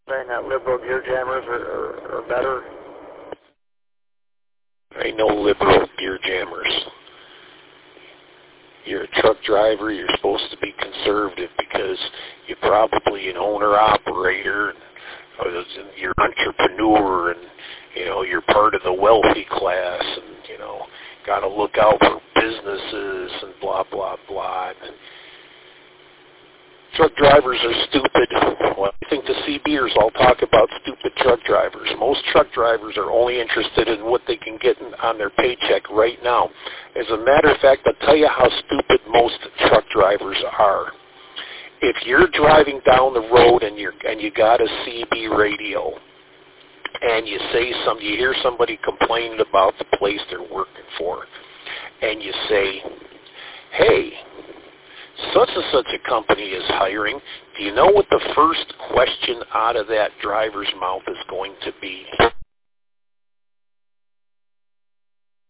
saying that liberal gear jammers are better? There ain't no liberal gear jammers. You're a truck driver. You're supposed to be conservative because you're probably an owner-operator, or you're an entrepreneur, and, you know, you're part of the wealthy class, and, you know, got to look out for businesses and blah, blah, blah. And truck drivers are stupid. Well, I think the CBers all talk about stupid truck drivers. Most truck drivers are only interested in what they can get on their paycheck right now. As a matter of fact, I'll tell you how stupid most truck drivers are. If you're driving down the road and you got a CB radio, and you hear somebody complaining about the place they're working for, and you say, "Hey, such and such a company is hiring. Do you know what the first question out of that driver's mouth is going to be?"